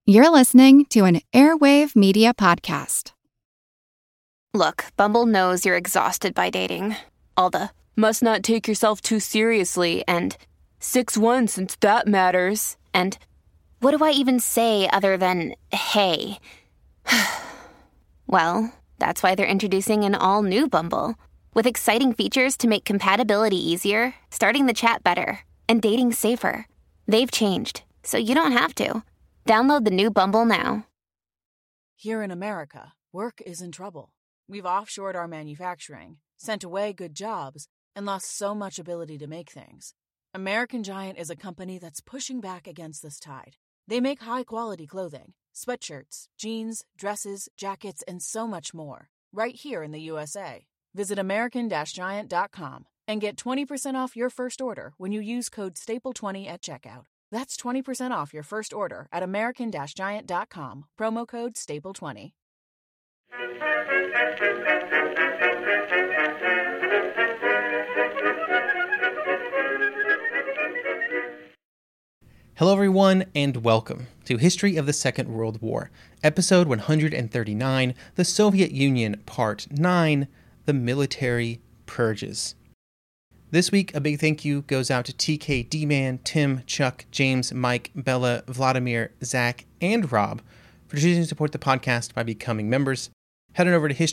You're listening to an Airwave Media Podcast. Look, Bumble knows you're exhausted by dating. All the, must not take yourself too seriously, and 6'1" since that matters, and what do I even say other than, hey? Well, that's why they're introducing an all-new Bumble, with exciting features to make compatibility easier, starting the chat better, and dating safer. They've changed, so you don't have to. Download the new Bumble now. Here in America, work is in trouble. We've offshored our manufacturing, sent away good jobs, and lost so much ability to make things. American Giant is a company that's pushing back against this tide. They make high-quality clothing, sweatshirts, jeans, dresses, jackets, and so much more, right here in the USA. Visit American-Giant.com and get 20% off your first order when you use code STAPLE20 at checkout. That's 20% off your first order at American-Giant.com, promo code STAPLE20. Hello everyone, and welcome to History of the Second World War, episode 139, The Soviet Union, Part 9, The Military Purges. This week, a big thank you goes out to TK, D-Man, Tim, Chuck, James, Mike, Bella, Vladimir, Zach, and Rob for choosing to support the podcast by becoming members. Head on over to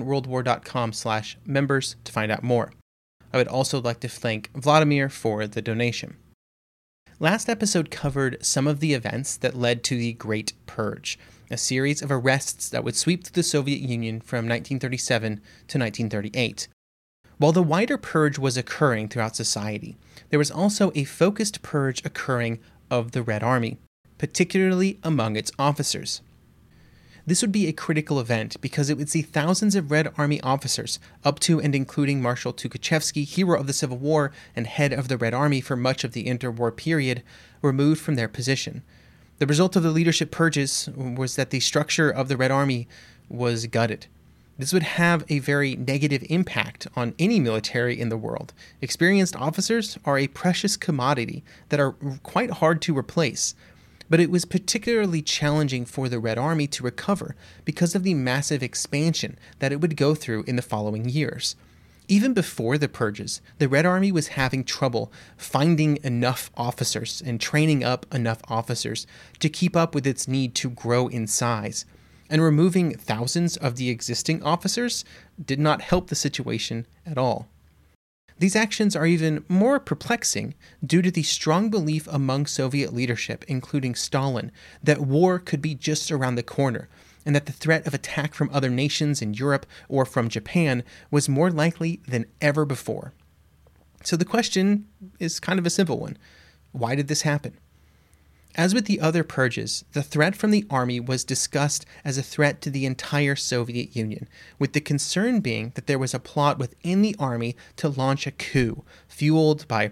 historyofthesecondworldwar.com/members to find out more. I would also like to thank Vladimir for the donation. Last episode covered some of the events that led to the Great Purge, a series of arrests that would sweep through the Soviet Union from 1937 to 1938. While the wider purge was occurring throughout society, there was also a focused purge occurring of the Red Army, particularly among its officers. This would be a critical event because it would see thousands of Red Army officers, up to and including Marshal Tukhachevsky, hero of the Civil War and head of the Red Army for much of the interwar period, removed from their position. The result of the leadership purges was that the structure of the Red Army was gutted. This would have a very negative impact on any military in the world. Experienced officers are a precious commodity that are quite hard to replace. But it was particularly challenging for the Red Army to recover because of the massive expansion that it would go through in the following years. Even before the purges, the Red Army was having trouble finding enough officers and training up enough officers to keep up with its need to grow in size. And removing thousands of the existing officers did not help the situation at all. These actions are even more perplexing due to the strong belief among Soviet leadership, including Stalin, that war could be just around the corner, and that the threat of attack from other nations in Europe or from Japan was more likely than ever before. So the question is kind of a simple one. Why did this happen? As with the other purges, the threat from the army was discussed as a threat to the entire Soviet Union, with the concern being that there was a plot within the army to launch a coup, fueled by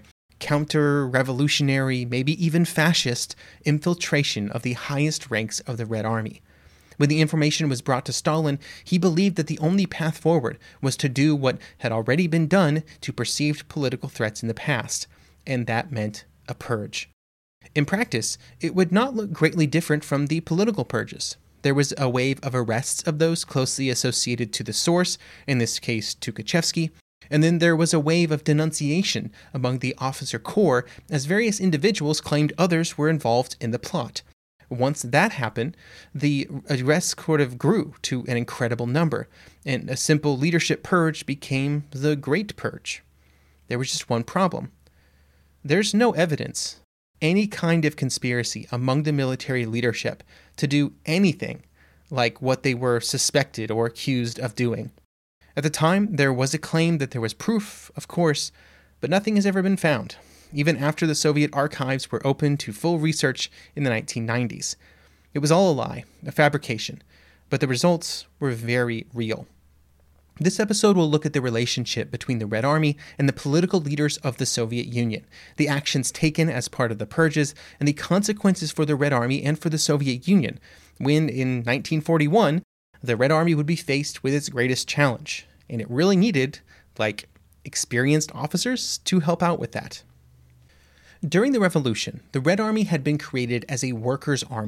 counter-revolutionary, maybe even fascist, infiltration of the highest ranks of the Red Army. When the information was brought to Stalin, he believed that the only path forward was to do what had already been done to perceived political threats in the past, and that meant a purge. In practice, it would not look greatly different from the political purges. There was a wave of arrests of those closely associated to the source, in this case Tukhachevsky, and then there was a wave of denunciation among the officer corps as various individuals claimed others were involved in the plot. Once that happened, the arrests sort of grew to an incredible number, and a simple leadership purge became the Great Purge. There was just one problem. There's no evidence any kind of conspiracy among the military leadership to do anything like what they were suspected or accused of doing. At the time, there was a claim that there was proof, of course, but nothing has ever been found, even after the Soviet archives were opened to full research in the 1990s. It was all a lie, a fabrication, but the results were very real. This episode will look at the relationship between the Red Army and the political leaders of the Soviet Union, the actions taken as part of the purges, and the consequences for the Red Army and for the Soviet Union, when in 1941, the Red Army would be faced with its greatest challenge, and it really needed, experienced officers to help out with that. During the Revolution, the Red Army had been created as a workers' army,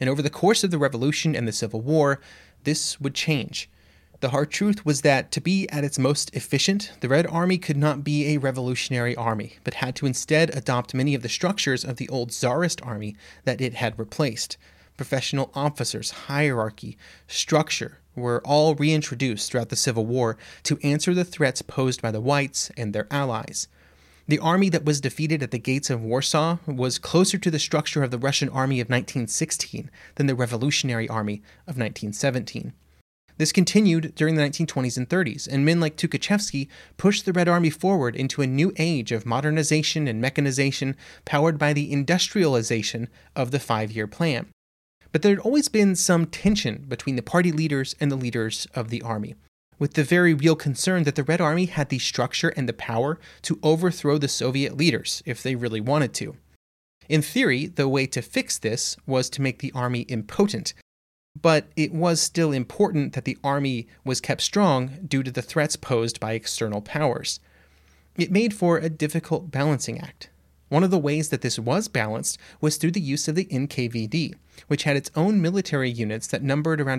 And over the course of the Revolution and the Civil War, this would change. The hard truth was that to be at its most efficient, the Red Army could not be a revolutionary army, but had to instead adopt many of the structures of the old Tsarist army that it had replaced. Professional officers, hierarchy, structure were all reintroduced throughout the Civil War to answer the threats posed by the whites and their allies. The army that was defeated at the gates of Warsaw was closer to the structure of the Russian army of 1916 than the Revolutionary Army of 1917. This continued during the 1920s and 30s, and men like Tukhachevsky pushed the Red Army forward into a new age of modernization and mechanization powered by the industrialization of the 5-year plan. But there had always been some tension between the party leaders and the leaders of the army, with the very real concern that the Red Army had the structure and the power to overthrow the Soviet leaders if they really wanted to. In theory, the way to fix this was to make the army impotent, but it was still important that the army was kept strong due to the threats posed by external powers. It made for a difficult balancing act. One of the ways that this was balanced was through the use of the NKVD, which had its own military units that numbered around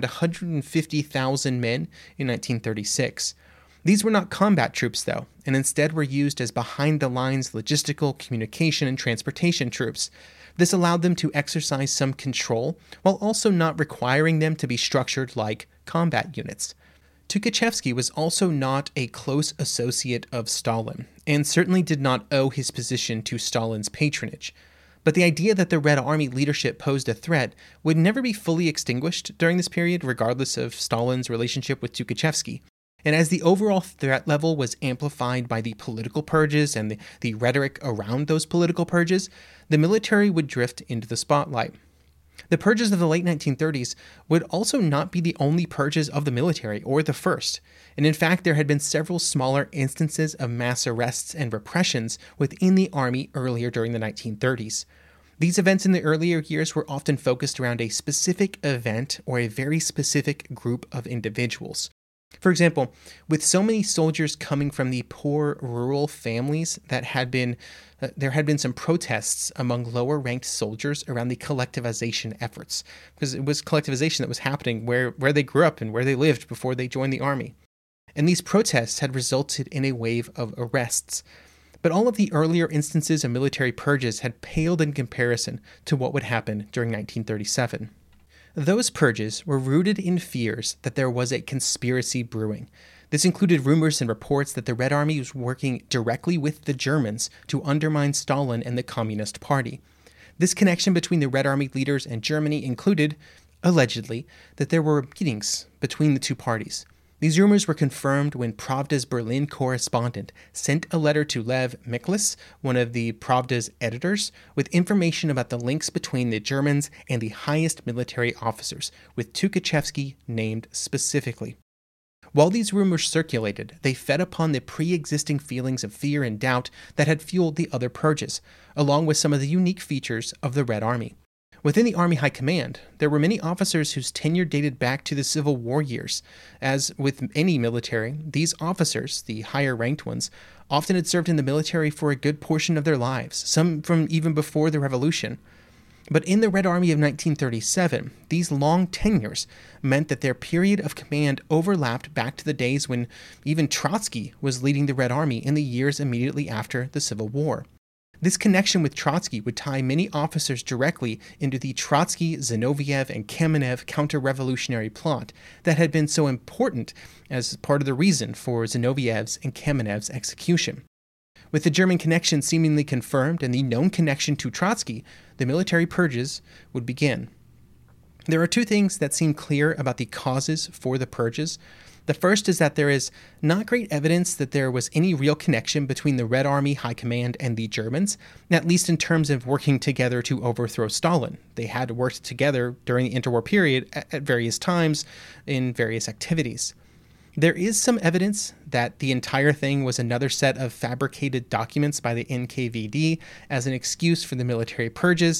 150,000 men in 1936. These were not combat troops, though, and instead were used as behind-the-lines logistical, communication, and transportation troops. This allowed them to exercise some control, while also not requiring them to be structured like combat units. Tukhachevsky was also not a close associate of Stalin, and certainly did not owe his position to Stalin's patronage. But the idea that the Red Army leadership posed a threat would never be fully extinguished during this period, regardless of Stalin's relationship with Tukhachevsky. And as the overall threat level was amplified by the political purges and the rhetoric around those political purges, the military would drift into the spotlight. The purges of the late 1930s would also not be the only purges of the military, or the first. And in fact, there had been several smaller instances of mass arrests and repressions within the army earlier during the 1930s. These events in the earlier years were often focused around a specific event or a very specific group of individuals. For example, with so many soldiers coming from the poor rural families there had been some protests among lower-ranked soldiers around the collectivization efforts, because it was collectivization that was happening where they grew up and where they lived before they joined the army. And these protests had resulted in a wave of arrests. But all of the earlier instances of military purges had paled in comparison to what would happen during 1937. Those purges were rooted in fears that there was a conspiracy brewing. This included rumors and reports that the Red Army was working directly with the Germans to undermine Stalin and the Communist Party. This connection between the Red Army leaders and Germany included, allegedly, that there were meetings between the two parties. These rumors were confirmed when Pravda's Berlin correspondent sent a letter to Lev Miklas, one of the Pravda's editors, with information about the links between the Germans and the highest military officers, with Tukhachevsky named specifically. While these rumors circulated, they fed upon the pre-existing feelings of fear and doubt that had fueled the other purges, along with some of the unique features of the Red Army. Within the Army High Command, there were many officers whose tenure dated back to the Civil War years. As with any military, these officers, the higher-ranked ones, often had served in the military for a good portion of their lives, some from even before the Revolution. But in the Red Army of 1937, these long tenures meant that their period of command overlapped back to the days when even Trotsky was leading the Red Army in the years immediately after the Civil War. This connection with Trotsky would tie many officers directly into the Trotsky, Zinoviev, and Kamenev counter-revolutionary plot that had been so important as part of the reason for Zinoviev's and Kamenev's execution. With the German connection seemingly confirmed and the known connection to Trotsky, the military purges would begin. There are two things that seem clear about the causes for the purges. The first is that there is not great evidence that there was any real connection between the Red Army High Command and the Germans, at least in terms of working together to overthrow Stalin. They had worked together during the interwar period at various times in various activities. There is some evidence that the entire thing was another set of fabricated documents by the NKVD as an excuse for the military purges,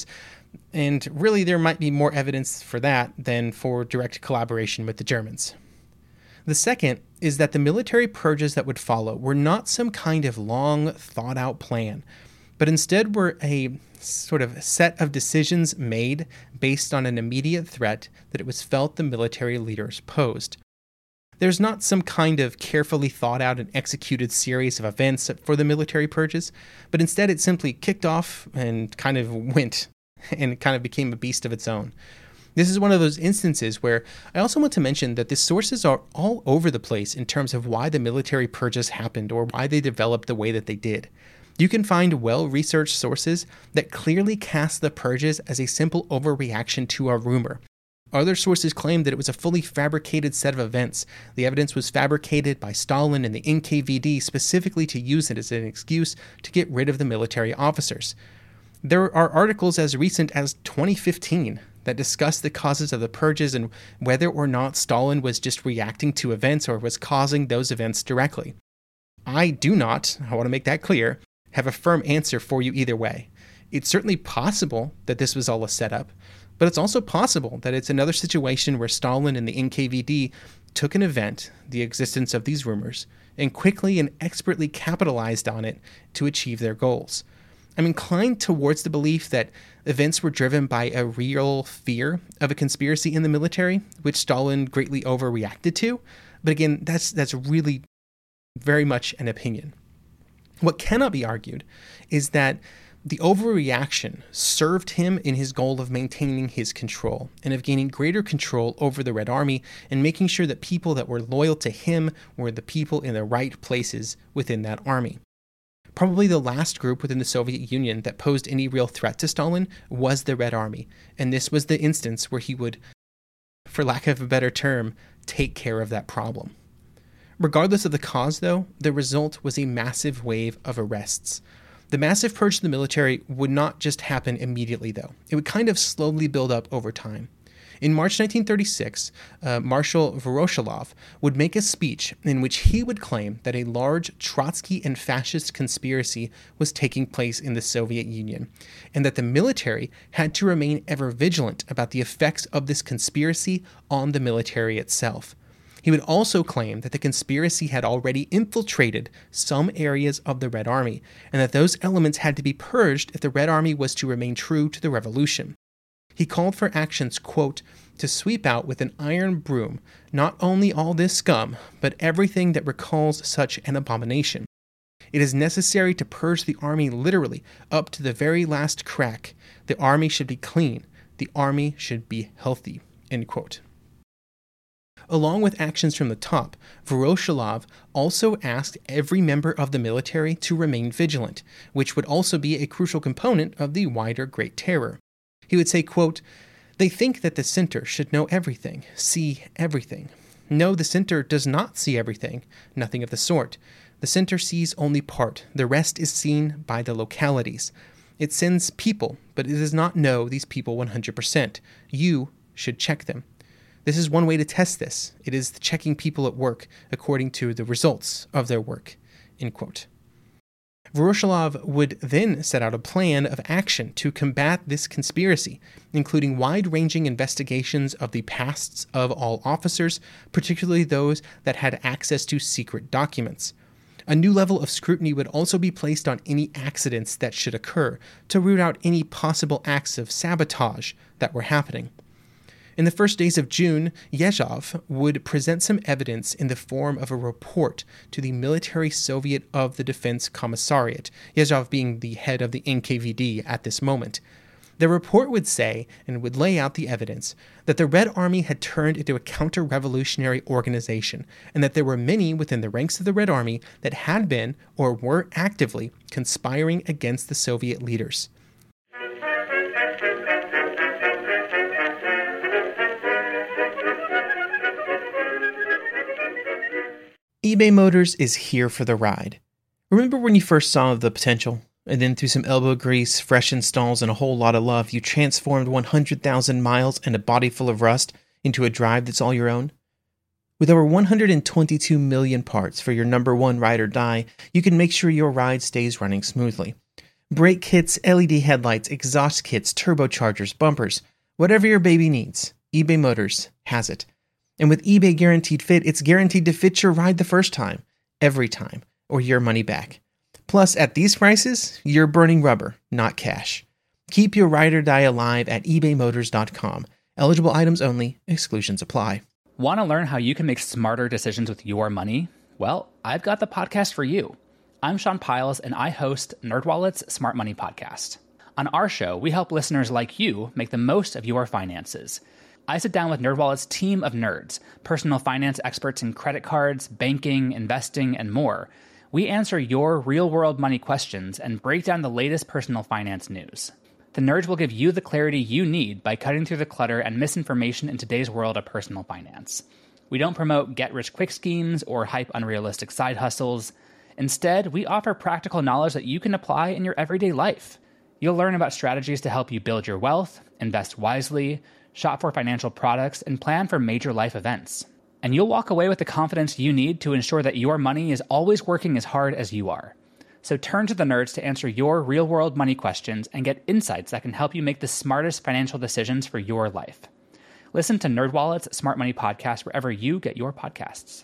and really there might be more evidence for that than for direct collaboration with the Germans. The second is that the military purges that would follow were not some kind of long, thought-out plan. but instead were a sort of set of decisions made based on an immediate threat that it was felt the military leaders posed. There's not some kind of carefully thought out and executed series of events for the military purges, but instead it simply kicked off and kind of went and kind of became a beast of its own. This is one of those instances where I also want to mention that the sources are all over the place in terms of why the military purges happened or why they developed the way that they did. You can find well-researched sources that clearly cast the purges as a simple overreaction to a rumor. Other sources claim that it was a fully fabricated set of events. The evidence was fabricated by Stalin and the NKVD specifically to use it as an excuse to get rid of the military officers. There are articles as recent as 2015 that discuss the causes of the purges and whether or not Stalin was just reacting to events or was causing those events directly. I do not, I want to make that clear, have a firm answer for you either way. It's certainly possible that this was all a setup, but it's also possible that it's another situation where Stalin and the NKVD took an event, the existence of these rumors, and quickly and expertly capitalized on it to achieve their goals. I'm inclined towards the belief that events were driven by a real fear of a conspiracy in the military, which Stalin greatly overreacted to. But again, that's really very much an opinion. What cannot be argued is that the overreaction served him in his goal of maintaining his control and of gaining greater control over the Red Army and making sure that people that were loyal to him were the people in the right places within that army. Probably the last group within the Soviet Union that posed any real threat to Stalin was the Red Army, and this was the instance where he would, for lack of a better term, take care of that problem. Regardless of the cause, though, the result was a massive wave of arrests. The massive purge of the military would not just happen immediately, though. It would kind of slowly build up over time. In March 1936, Marshal Voroshilov would make a speech in which he would claim that a large Trotsky and fascist conspiracy was taking place in the Soviet Union, and that the military had to remain ever vigilant about the effects of this conspiracy on the military itself. He would also claim that the conspiracy had already infiltrated some areas of the Red Army, and that those elements had to be purged if the Red Army was to remain true to the revolution. He called for actions, quote, to sweep out with an iron broom not only all this scum, but everything that recalls such an abomination. It is necessary to purge the army literally up to the very last crack. The army should be clean. The army should be healthy, end quote. Along with actions from the top, Voroshilov also asked every member of the military to remain vigilant, which would also be a crucial component of the wider Great Terror. He would say, quote, they think that the center should know everything, see everything. No, the center does not see everything, nothing of the sort. The center sees only part, the rest is seen by the localities. It sends people, but it does not know these people 100%. You should check them. This is one way to test this. It is checking people at work according to the results of their work, end quote. Voroshilov would then set out a plan of action to combat this conspiracy, including wide-ranging investigations of the pasts of all officers, particularly those that had access to secret documents. A new level of scrutiny would also be placed on any accidents that should occur to root out any possible acts of sabotage that were happening. In the first days of June, Yezhov would present some evidence in the form of a report to the Military Soviet of the Defense Commissariat, Yezhov being the head of the NKVD at this moment. The report would say, and would lay out the evidence, that the Red Army had turned into a counter-revolutionary organization, and that there were many within the ranks of the Red Army that had been, or were actively, conspiring against the Soviet leaders. eBay Motors is here for the ride. Remember when you first saw the potential? And then through some elbow grease, fresh installs, and a whole lot of love, you transformed 100,000 miles and a body full of rust into a drive that's all your own? With over 122 million parts for your number one ride or die, you can make sure your ride stays running smoothly. Brake kits, LED headlights, exhaust kits, turbochargers, bumpers, whatever your baby needs, eBay Motors has it. And with eBay Guaranteed Fit, it's guaranteed to fit your ride the first time, every time, or your money back. Plus, at these prices, you're burning rubber, not cash. Keep your ride or die alive at ebaymotors.com. Eligible items only. Exclusions apply. Want to learn how you can make smarter decisions with your money? Well, I've got the podcast for you. I'm Sean Piles, and I host NerdWallet's Smart Money Podcast. On our show, we help listeners like you make the most of your finances. I sit down with NerdWallet's team of nerds, personal finance experts in credit cards, banking, investing, and more. We answer your real-world money questions and break down the latest personal finance news. The nerds will give you the clarity you need by cutting through the clutter and misinformation in today's world of personal finance. We don't promote get-rich-quick schemes or hype unrealistic side hustles. Instead, we offer practical knowledge that you can apply in your everyday life. You'll learn about strategies to help you build your wealth, invest wisely, shop for financial products, and plan for major life events. And you'll walk away with the confidence you need to ensure that your money is always working as hard as you are. So turn to the nerds to answer your real-world money questions and get insights that can help you make the smartest financial decisions for your life. Listen to NerdWallet's Smart Money Podcast wherever you get your podcasts.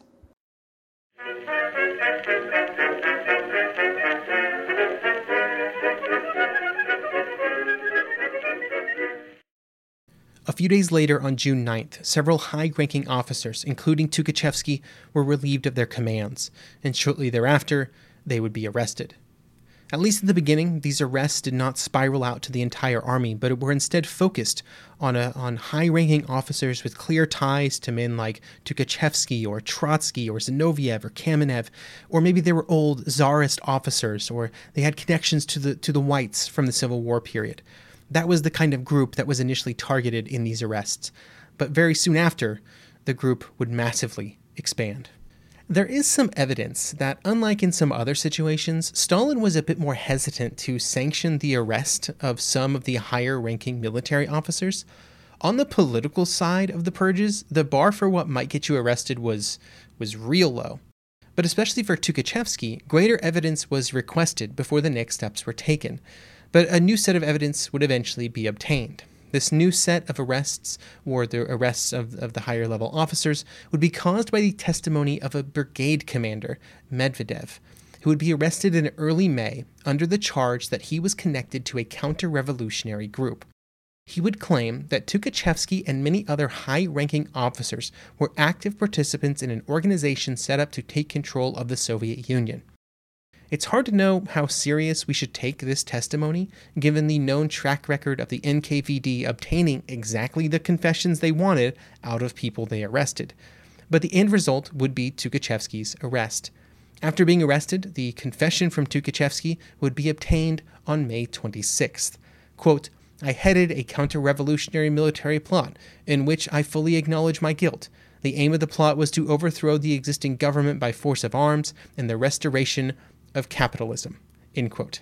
A few days later, on June 9th, several high-ranking officers, including Tukhachevsky, were relieved of their commands, and shortly thereafter, they would be arrested. At least in the beginning, these arrests did not spiral out to the entire army, but were instead focused on high-ranking officers with clear ties to men like Tukhachevsky or Trotsky or Zinoviev or Kamenev, or maybe they were old Tsarist officers, or they had connections to the whites from the Civil War period. That was the kind of group that was initially targeted in these arrests, but very soon after, the group would massively expand. There is some evidence that, unlike in some other situations, Stalin was a bit more hesitant to sanction the arrest of some of the higher-ranking military officers. On the political side of the purges, the bar for what might get you arrested was real low. But especially for Tukhachevsky, greater evidence was requested before the next steps were taken. But a new set of evidence would eventually be obtained. This new set of arrests, or the arrests of the higher-level officers, would be caused by the testimony of a brigade commander, Medvedev, who would be arrested in early May under the charge that he was connected to a counter-revolutionary group. He would claim that Tukhachevsky and many other high-ranking officers were active participants in an organization set up to take control of the Soviet Union. It's hard to know how serious we should take this testimony, given the known track record of the NKVD obtaining exactly the confessions they wanted out of people they arrested. But the end result would be Tukhachevsky's arrest. After being arrested, the confession from Tukhachevsky would be obtained on May 26th. Quote, "I headed a counter-revolutionary military plot in which I fully acknowledge my guilt. The aim of the plot was to overthrow the existing government by force of arms and the restoration of capitalism," end quote.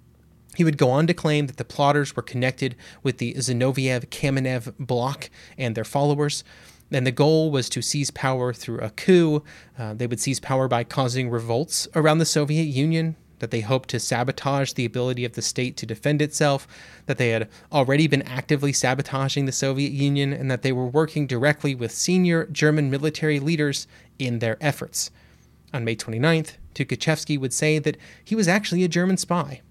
He would go on to claim that the plotters were connected with the Zinoviev-Kamenev bloc and their followers, and the goal was to seize power through a coup. They would seize power by causing revolts around the Soviet Union, that they hoped to sabotage the ability of the state to defend itself, that they had already been actively sabotaging the Soviet Union, and that they were working directly with senior German military leaders in their efforts. On May 29th, Tukhachevsky would say that he was actually a German spy.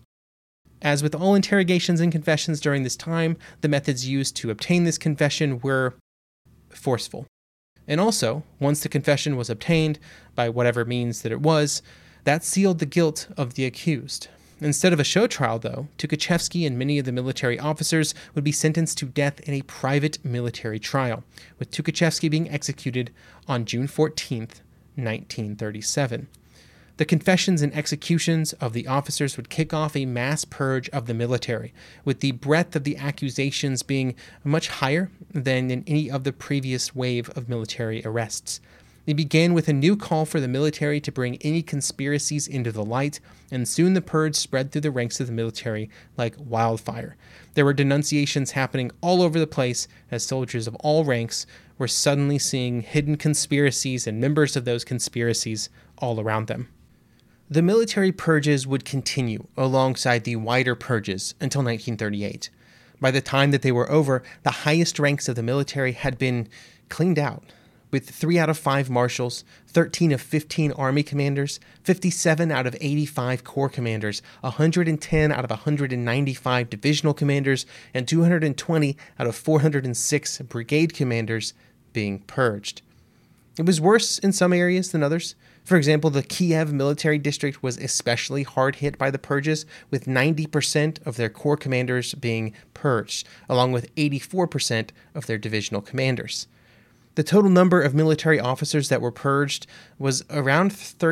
As with all interrogations and confessions during this time, the methods used to obtain this confession were forceful. And also, once the confession was obtained, by whatever means that it was, that sealed the guilt of the accused. Instead of a show trial, though, Tukhachevsky and many of the military officers would be sentenced to death in a private military trial, with Tukhachevsky being executed on June 14th, 1937. The confessions and executions of the officers would kick off a mass purge of the military, with the breadth of the accusations being much higher than in any of the previous wave of military arrests. They began with a new call for the military to bring any conspiracies into the light, and soon the purge spread through the ranks of the military like wildfire. There were denunciations happening all over the place as soldiers of all ranks were suddenly seeing hidden conspiracies and members of those conspiracies all around them. The military purges would continue alongside the wider purges until 1938. By the time that they were over, the highest ranks of the military had been cleaned out. with 3 out of 5 marshals, 13 of 15 army commanders, 57 out of 85 corps commanders, 110 out of 195 divisional commanders, and 220 out of 406 brigade commanders being purged. It was worse in some areas than others. For example, the Kiev military district was especially hard hit by the purges, with 90% of their corps commanders being purged, along with 84% of their divisional commanders. The total number of military officers that were purged was around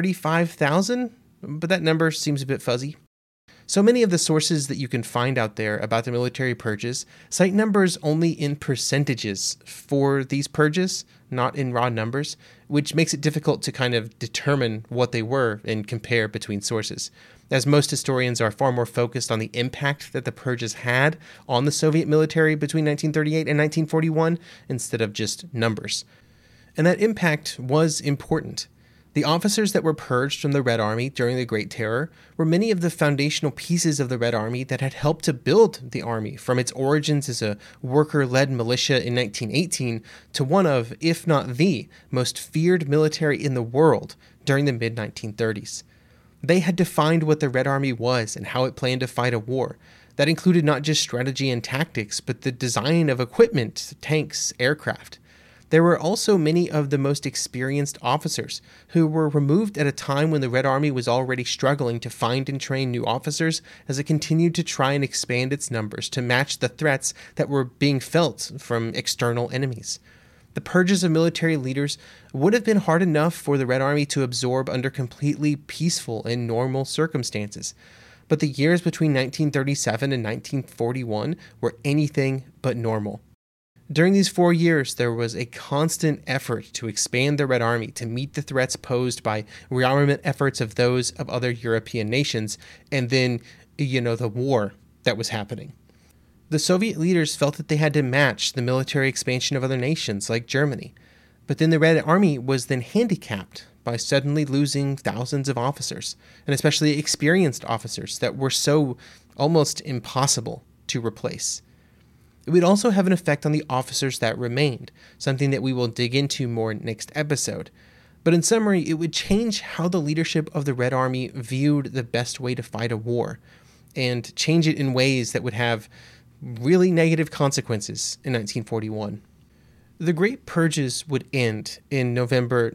35,000, but that number seems a bit fuzzy. So many of the sources that you can find out there about the military purges cite numbers only in percentages for these purges, not in raw numbers, which makes it difficult to kind of determine what they were and compare between sources, as most historians are far more focused on the impact that the purges had on the Soviet military between 1938 and 1941 instead of just numbers. And that impact was important. The officers that were purged from the Red Army during the Great Terror were many of the foundational pieces of the Red Army that had helped to build the Army from its origins as a worker-led militia in 1918 to one of, if not the, most feared military in the world during the mid-1930s. They had defined what the Red Army was and how it planned to fight a war. That included not just strategy and tactics, but the design of equipment, tanks, aircraft. There were also many of the most experienced officers who were removed at a time when the Red Army was already struggling to find and train new officers as it continued to try and expand its numbers to match the threats that were being felt from external enemies. The purges of military leaders would have been hard enough for the Red Army to absorb under completely peaceful and normal circumstances. But the years between 1937 and 1941 were anything but normal. During these 4 years, there was a constant effort to expand the Red Army to meet the threats posed by rearmament efforts of those of other European nations, and then, the war that was happening. The Soviet leaders felt that they had to match the military expansion of other nations like Germany, but then the Red Army was then handicapped by suddenly losing thousands of officers, and especially experienced officers that were so almost impossible to replace. It would also have an effect on the officers that remained, something that we will dig into more next episode. But in summary, it would change how the leadership of the Red Army viewed the best way to fight a war, and change it in ways that would have really negative consequences in 1941. The Great Purges would end in November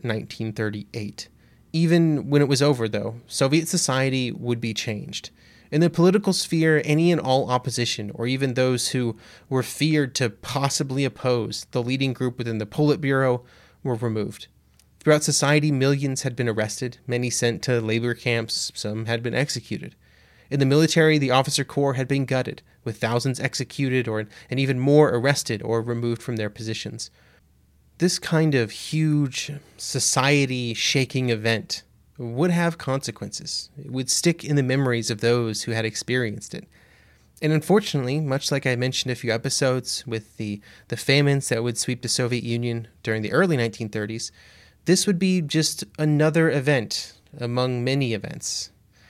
1938. Even when it was over, though, Soviet society would be changed. In the political sphere, any and all opposition, or even those who were feared to possibly oppose the leading group within the Politburo, were removed. Throughout society, millions had been arrested, many sent to labor camps, some had been executed. In the military, the officer corps had been gutted, with thousands executed and even more arrested or removed from their positions. This kind of huge, society-shaking event would have consequences. It would stick in the memories of those who had experienced it. And unfortunately, much like I mentioned a few episodes with the famines that would sweep the Soviet Union during the early 1930s, this would be just another event among many events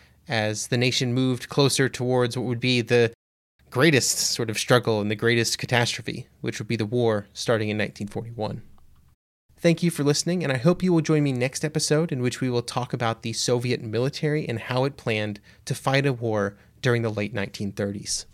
as the nation moved closer towards what would be the greatest sort of struggle and the greatest catastrophe, which would be the war starting in 1941. Thank you for listening, and I hope you will join me next episode in which we will talk about the Soviet military and how it planned to fight a war during the late 1930s.